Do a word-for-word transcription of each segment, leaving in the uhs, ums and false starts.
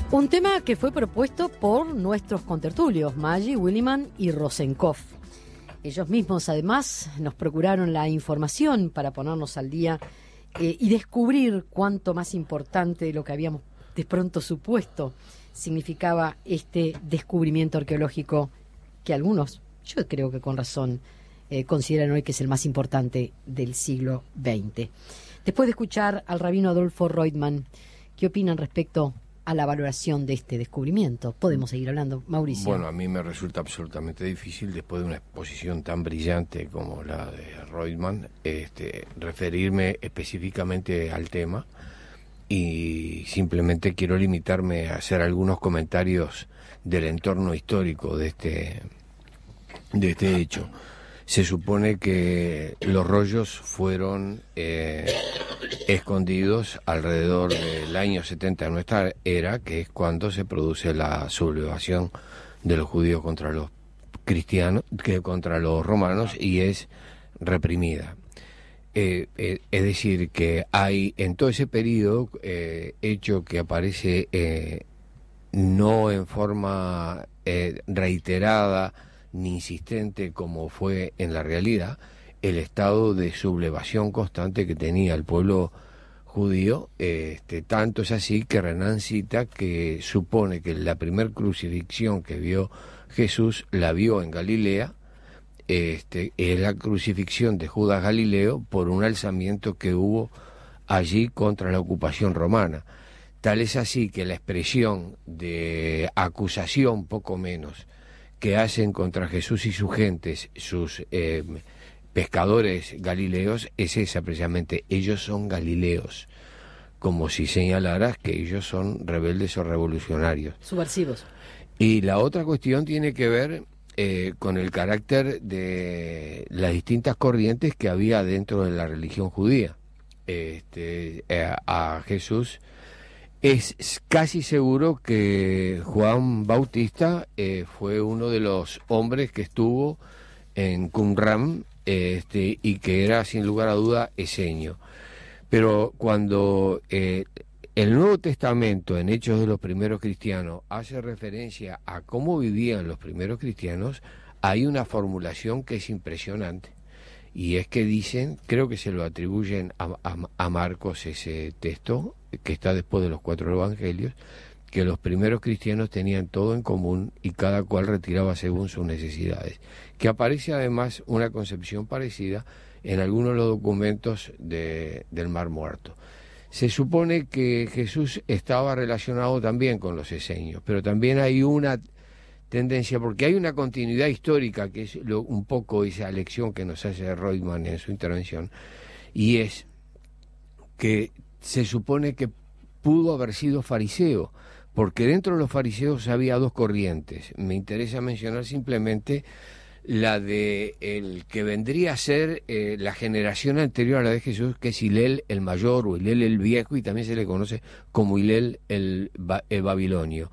Un tema que fue propuesto por nuestros contertulios, Maggi, Williman y Rosenkopf. Ellos mismos, además, nos procuraron la información para ponernos al día eh, y descubrir cuánto más importante de lo que habíamos de pronto supuesto significaba este descubrimiento arqueológico que algunos, yo creo que con razón, eh, consideran hoy que es el más importante del siglo veinte. Después de escuchar al rabino Adolfo Reutemann, ¿qué opinan respecto a la valoración de este descubrimiento? Podemos seguir hablando, Mauricio. Bueno, a mí me resulta absolutamente difícil, después de una exposición tan brillante como la de Reutemann, este, referirme específicamente al tema, y simplemente quiero limitarme a hacer algunos comentarios del entorno histórico de este, de este hecho. Se supone que los rollos fueron eh, escondidos alrededor del año setenta de nuestra era, que es cuando se produce la sublevación de los judíos contra los cristianos, que contra los romanos, y es reprimida. Eh, eh, es decir, que hay en todo ese periodo eh, hecho que aparece eh, no en forma eh, reiterada ni insistente como fue en la realidad, el estado de sublevación constante que tenía el pueblo judío. Este, tanto es así que Renan cita que supone que la primer crucifixión que vio Jesús la vio en Galilea. Este, es la crucifixión de Judas Galileo por un alzamiento que hubo allí contra la ocupación romana. Tal es así que la expresión de acusación, poco menos, que hacen contra Jesús y sus gentes, sus eh, pescadores galileos, es esa precisamente: ellos son galileos, como si señalaras que ellos son rebeldes o revolucionarios. Subversivos. Y la otra cuestión tiene que ver eh, con el carácter de las distintas corrientes que había dentro de la religión judía. Este, eh, a Jesús es casi seguro que Juan Bautista eh, fue uno de los hombres que estuvo en Qumran, este, y que era sin lugar a duda eseño. Pero cuando eh, el Nuevo Testamento, en Hechos de los primeros cristianos, hace referencia a cómo vivían los primeros cristianos, hay una formulación que es impresionante. Y es que dicen, creo que se lo atribuyen a, a, a Marcos ese texto, que está después de los cuatro evangelios, que los primeros cristianos tenían todo en común y cada cual retiraba según sus necesidades. Que aparece además una concepción parecida en algunos de los documentos de, del Mar Muerto. Se supone que Jesús estaba relacionado también con los eseños, pero también hay una tendencia, porque hay una continuidad histórica, que es lo, un poco esa lección que nos hace Reutemann en su intervención, y es que se supone que pudo haber sido fariseo, porque dentro de los fariseos había dos corrientes. Me interesa mencionar simplemente la de el que vendría a ser eh, la generación anterior a la de Jesús, que es Hilel el mayor o Hilel el viejo, y también se le conoce como Hilel el, el babilonio,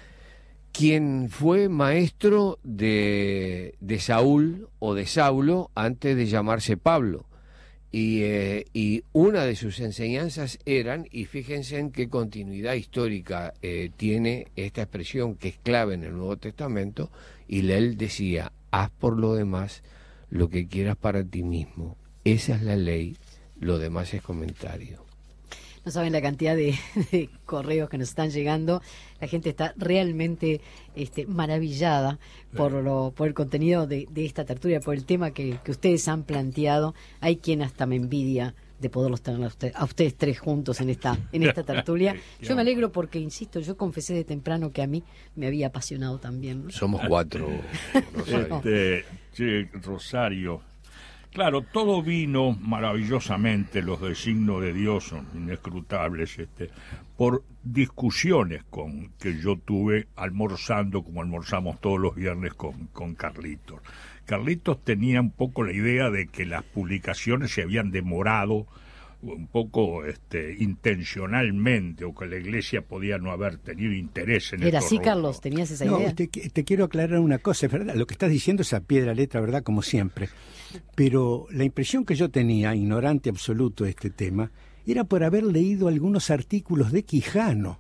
quien fue maestro de, de Saúl o de Saulo antes de llamarse Pablo. Y, eh, y una de sus enseñanzas eran, y fíjense en qué continuidad histórica eh, tiene esta expresión que es clave en el Nuevo Testamento, y él decía: haz por lo demás lo que quieras para ti mismo. Esa es la ley, lo demás es comentario. No saben la cantidad de, de correos que nos están llegando. La gente está realmente este, maravillada por lo por el contenido de, de esta tertulia, por el tema que, que ustedes han planteado. Hay quien hasta me envidia de poderlos tener a, usted, a ustedes tres juntos en esta en esta tertulia. Yo me alegro porque, insisto, yo confesé de temprano que a mí me había apasionado también, ¿no? Somos cuatro, Rosario. Este, sí, Rosario. Claro, todo vino maravillosamente, los designios de Dios son inescrutables, este, por discusiones con que yo tuve almorzando, como almorzamos todos los viernes con, con Carlitos. Carlitos tenía un poco la idea de que las publicaciones se habían demorado un poco este, intencionalmente, o que la Iglesia podía no haber tenido interés en Era estos así, rollos. Carlos, ¿tenías esa No, idea? te, te quiero aclarar una cosa, es verdad, lo que estás diciendo es a pie de la letra, verdad, como siempre. Pero la impresión que yo tenía, ignorante absoluto de este tema, era por haber leído algunos artículos de Quijano,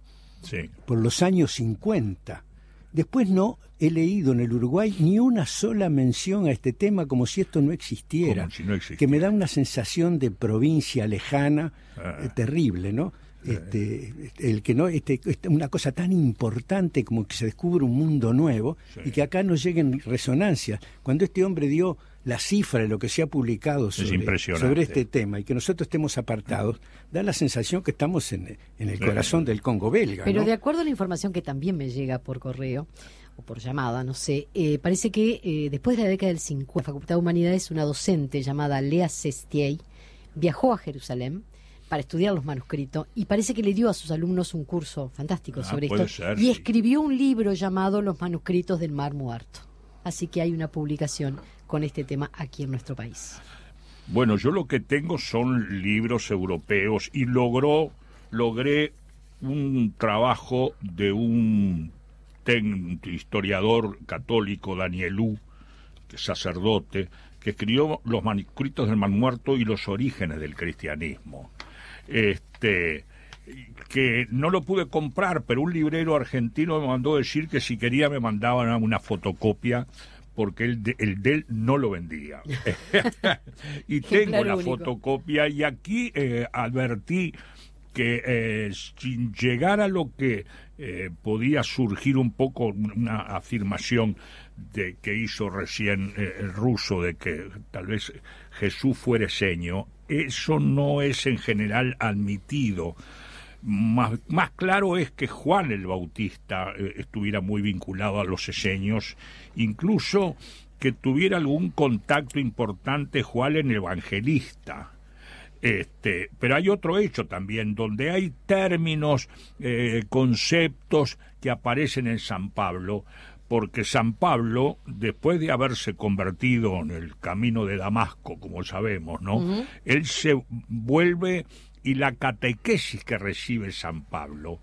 sí. por los años cincuenta. Después no he leído en el Uruguay ni una sola mención a este tema, como si esto no existiera, Como si no existiera. que me da una sensación de provincia lejana Ah. eh, terrible, ¿no? Este, el que no, este, este, una cosa tan importante como que se descubre un mundo nuevo, Sí. y que acá no lleguen resonancias. Cuando este hombre dio la cifra de lo que se ha publicado sobre, impresionante. sobre este tema y que nosotros estemos apartados, da la sensación que estamos en, en el Sí. corazón del Congo belga, Pero ¿no? de acuerdo a la información que también me llega por correo o por llamada, no sé, eh, parece que eh, después de la década del cincuenta, la Facultad de Humanidades, una docente llamada Lea Sestier viajó a Jerusalén para estudiar los manuscritos y parece que le dio a sus alumnos un curso fantástico Ah, sobre puede esto ser, y sí. escribió un libro llamado Los manuscritos del Mar Muerto. Así que hay una publicación con este tema aquí en nuestro país. Bueno, yo lo que tengo son libros europeos y logró, logré un trabajo de un ten- historiador católico, Danielú, que es sacerdote, que escribió los manuscritos del Mar Muerto y los orígenes del cristianismo. Este, que no lo pude comprar, pero un librero argentino me mandó decir que si quería me mandaban una fotocopia, porque el de, el de él no lo vendía. Y tengo Ejemplar la único. fotocopia, y aquí eh, advertí que eh, sin llegar a lo que eh, podía surgir un poco una afirmación de que hizo recién eh, el ruso de que tal vez Jesús fuera seño, eso no es en general admitido. Más, más claro es que Juan el Bautista eh, estuviera muy vinculado a los eseños, incluso que tuviera algún contacto importante Juan el Evangelista. Este, pero hay otro hecho también, donde hay términos, eh, conceptos que aparecen en San Pablo, porque San Pablo, después de haberse convertido en el camino de Damasco, como sabemos, ¿no? Uh-huh. Él se vuelve, y la catequesis que recibe San Pablo,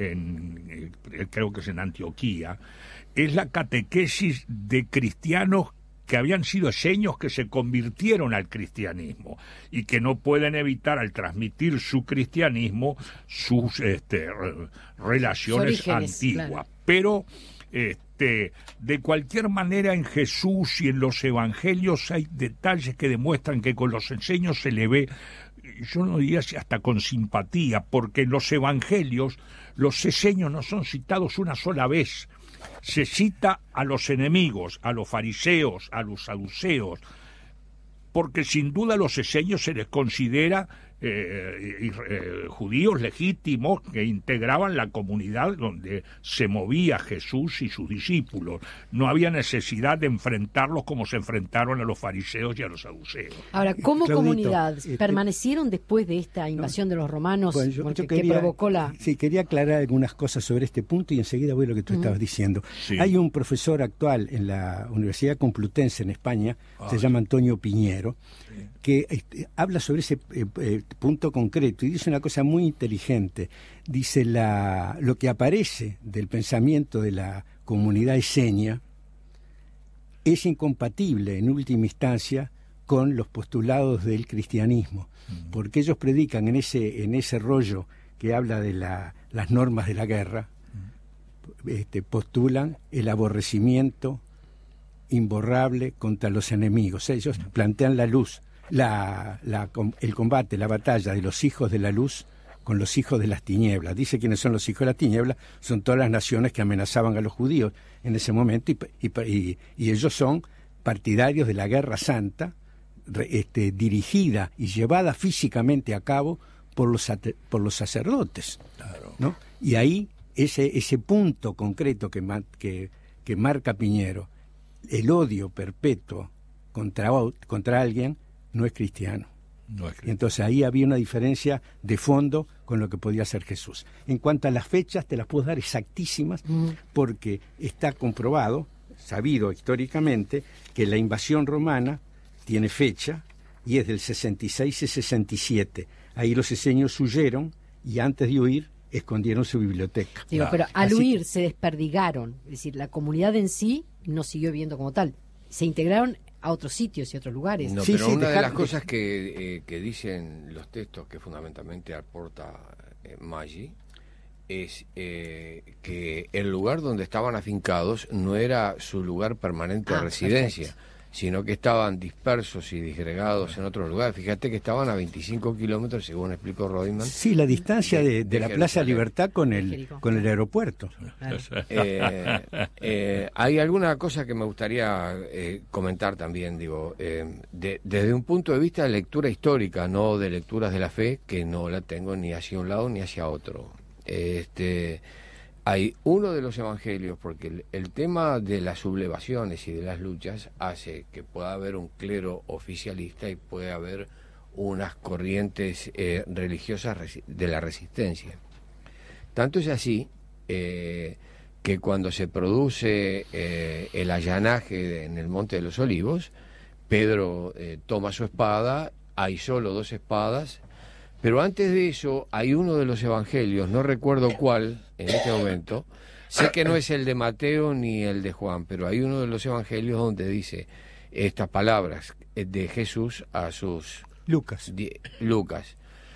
en, eh, creo que es en Antioquía, es la catequesis de cristianos que habían sido eseños que se convirtieron al cristianismo y que no pueden evitar, al transmitir su cristianismo, sus este, relaciones orígenes, antiguas. Claro. Pero este, de cualquier manera, en Jesús y en los evangelios hay detalles que demuestran que con los eseños se le ve, yo no diría hasta con simpatía, porque en los evangelios los eseños no son citados una sola vez. Se cita a los enemigos, a los fariseos, a los saduceos, porque sin duda a los eseños se les considera eh, eh, judíos legítimos que integraban la comunidad donde se movía Jesús y sus discípulos. No había necesidad de enfrentarlos como se enfrentaron a los fariseos y a los saduceos. Ahora, ¿cómo Claudito, comunidad este, permanecieron después de esta invasión no, de los romanos bueno, yo, porque, yo quería, que provocó la...? Sí, quería aclarar algunas cosas sobre este punto y enseguida voy a lo que tú uh-huh. estabas diciendo. Sí. Hay un profesor actual en la Universidad Complutense en España, ah, se llama Antonio Piñero, sí. que este, habla sobre ese eh, eh, punto concreto y dice una cosa muy inteligente. Dice, la, lo que aparece del pensamiento de la comunidad eseña es incompatible en última instancia con los postulados del cristianismo, uh-huh. porque ellos predican en ese, en ese rollo que habla de la, las normas de la guerra, uh-huh. este, postulan el aborrecimiento imborrable contra los enemigos. Ellos uh-huh. plantean la luz, La, la, el combate, la batalla de los hijos de la luz con los hijos de las tinieblas. Dice quiénes son los hijos de las tinieblas, son todas las naciones que amenazaban a los judíos en ese momento, y, y, y ellos son partidarios de la guerra santa, este, dirigida y llevada físicamente a cabo por los, por los sacerdotes. Claro. ¿No? Y ahí ese, ese punto concreto que, que, que marca Piñero, el odio perpetuo contra, contra alguien, no es cristiano. No es cristiano. Entonces ahí había una diferencia de fondo con lo que podía ser Jesús. En cuanto a las fechas, te las puedo dar exactísimas, mm. porque está comprobado, sabido históricamente, que la invasión romana tiene fecha y es del sesenta y seis y sesenta y siete. Ahí los eseños huyeron y antes de huir escondieron su biblioteca. Digo, ah. Pero al Así huir que, se desperdigaron, es decir, la comunidad en sí no siguió viviendo como tal. Se integraron a otros sitios y otros lugares. No, sí, pero sí, una dejar, de las cosas que, eh, que dicen los textos que fundamentalmente aporta eh, Maggi es eh, que el lugar donde estaban afincados no era su lugar permanente Ah, de residencia, perfecto. sino que estaban dispersos y disgregados en otros lugares. Fíjate que estaban a veinticinco kilómetros, según explicó Reutemann. Sí, la distancia de, de, de la Plaza Jerusalén. Libertad con el, Jericó. con el aeropuerto. Claro. Eh, eh, hay alguna cosa que me gustaría eh, comentar también, digo, eh, de- desde un punto de vista de lectura histórica, no de lecturas de la fe, que no la tengo ni hacia un lado ni hacia otro. Este, hay uno de los evangelios, porque el, el tema de las sublevaciones y de las luchas hace que pueda haber un clero oficialista y puede haber unas corrientes eh, religiosas resi- de la resistencia. Tanto es así eh, que cuando se produce eh, el allanaje en el Monte de los Olivos, Pedro eh, toma su espada, hay solo dos espadas, pero antes de eso hay uno de los evangelios, no recuerdo cuál en este momento, sé que no es el de Mateo ni el de Juan, pero hay uno de los evangelios donde dice estas palabras de Jesús a sus Lucas. di- Lucas.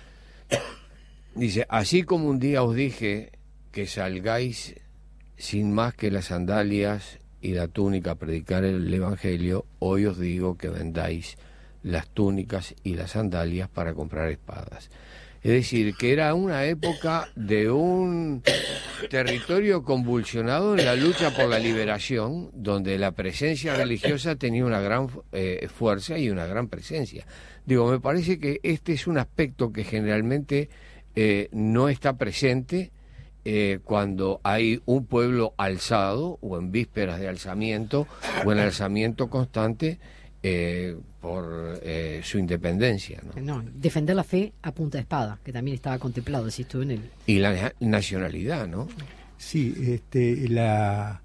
Dice, así como un día os dije que salgáis sin más que las sandalias y la túnica a predicar el evangelio, hoy os digo que vendáis las túnicas y las sandalias para comprar espadas. Es decir, que era una época de un territorio convulsionado en la lucha por la liberación, donde la presencia religiosa tenía una gran eh, fuerza y una gran presencia. Digo, me parece que este es un aspecto que generalmente eh, no está presente eh, cuando hay un pueblo alzado o en vísperas de alzamiento o en alzamiento constante eh, por eh, su independencia, ¿no? No, defender la fe a punta de espada, que también estaba contemplado, si estuvo en el... Y la na- nacionalidad, ¿no? Sí, este, la,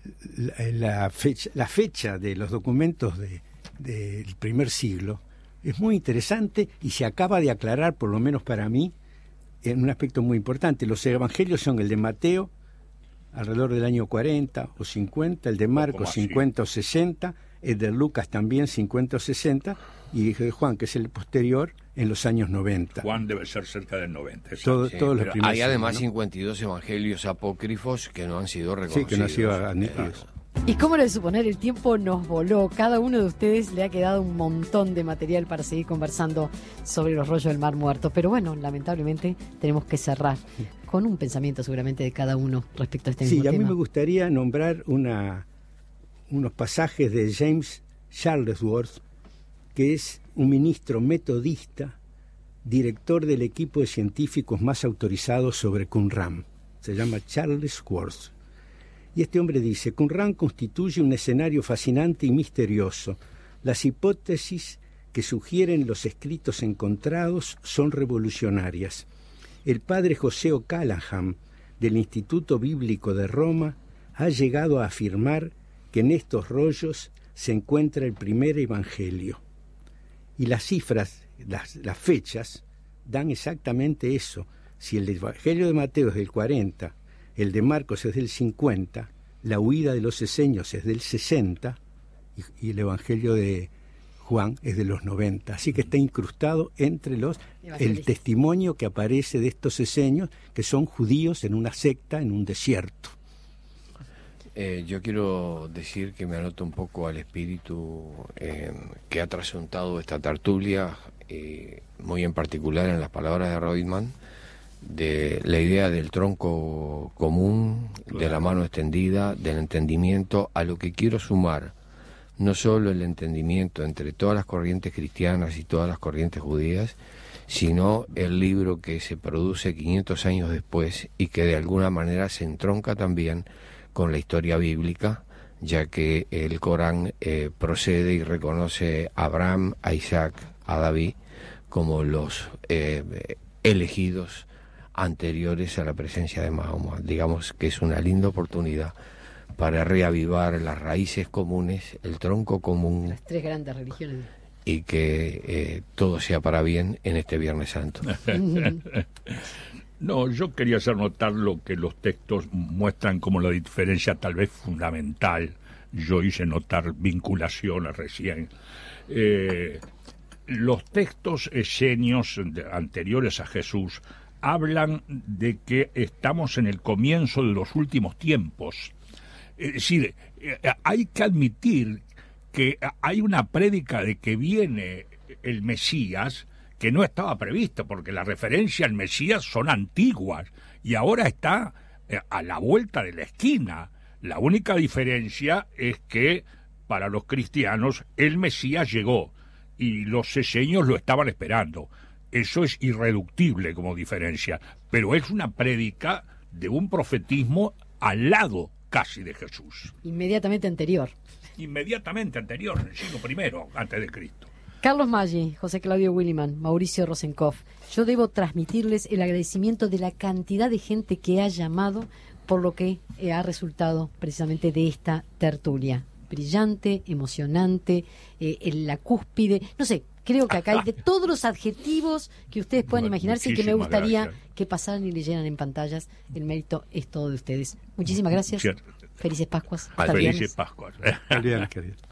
la, la fecha, la fecha de los documentos de- del primer siglo es muy interesante y se acaba de aclarar, por lo menos para mí, en un aspecto muy importante. Los evangelios son el de Mateo, alrededor del año cuarenta o cincuenta, el de Marcos más, sí. cincuenta o sesenta, el de Lucas también cincuenta o sesenta, y el de Juan, que es el posterior, en los años noventa. Juan debe ser cerca del noventa. exacto. Todo- Sí, todos los pero primeros hay además siglos, ¿no? cincuenta y dos evangelios apócrifos que no han sido Sí, reconocidos. que no ha sido admitidos. Y como lo de suponer, el tiempo nos voló. Cada uno de ustedes le ha quedado un montón de material para seguir conversando sobre los rollos del Mar Muerto. Pero bueno, lamentablemente tenemos que cerrar con un pensamiento seguramente de cada uno respecto a este Sí, mismo a mí tema. me gustaría nombrar una, unos pasajes de James Charlesworth, que es un ministro metodista, director del equipo de científicos más autorizados sobre Qumran. Se llama Charlesworth. Y este hombre dice, Qumran constituye un escenario fascinante y misterioso. Las hipótesis que sugieren los escritos encontrados son revolucionarias. El padre José O'Callaghan, del Instituto Bíblico de Roma, ha llegado a afirmar que en estos rollos se encuentra el primer evangelio. Y las cifras, las, las fechas, dan exactamente eso. Si el evangelio de Mateo es del cuarenta, el de Marcos es del cincuenta, la huida de los esenios es del sesenta y, y el evangelio de Juan es de los noventa. Así que está incrustado entre los el Evangelistas. testimonio que aparece de estos esenios, que son judíos en una secta en un desierto. Eh, yo quiero decir que me anoto un poco al espíritu eh, que ha trasuntado esta tertulia, eh, muy en particular en las palabras de Reutemann, de la idea del tronco común, Claro. de la mano extendida, del entendimiento, a lo que quiero sumar no solo el entendimiento entre todas las corrientes cristianas y todas las corrientes judías, sino el libro que se produce quinientos años después y que de alguna manera se entronca también con la historia bíblica, ya que el Corán eh, procede y reconoce a Abraham, a Isaac, a David como los eh, elegidos anteriores a la presencia de Mahoma. Digamos que es una linda oportunidad para reavivar las raíces comunes, el tronco común, Las tres grandes religiones. y que eh, todo sea para bien en este Viernes Santo. No, yo quería hacer notar lo que los textos muestran como la diferencia tal vez fundamental. Yo hice notar vinculaciones recién. Eh, los textos esenios de- anteriores a Jesús hablan de que estamos en el comienzo de los últimos tiempos. Es decir, hay que admitir que hay una prédica de que viene el Mesías que no estaba prevista, porque las referencias al Mesías son antiguas y ahora está a la vuelta de la esquina. La única diferencia es que para los cristianos el Mesías llegó y los seseños lo estaban esperando. Eso es irreductible como diferencia, pero es una prédica de un profetismo al lado casi de Jesús. Inmediatamente anterior. Inmediatamente anterior, en el siglo primero antes de Cristo. Carlos Maggi, José Claudio Williman, Mauricio Rosenkopf, yo debo transmitirles el agradecimiento de la cantidad de gente que ha llamado por lo que eh, ha resultado precisamente de esta tertulia. Brillante, emocionante, eh, en la cúspide, no sé, creo que acá hay de todos los adjetivos que ustedes puedan bueno, imaginarse y que me gustaría gracias. que pasaran y leyeran en pantallas. El mérito es todo de ustedes. Muchísimas gracias. Cierto. Felices Pascuas. Felices Pascuas.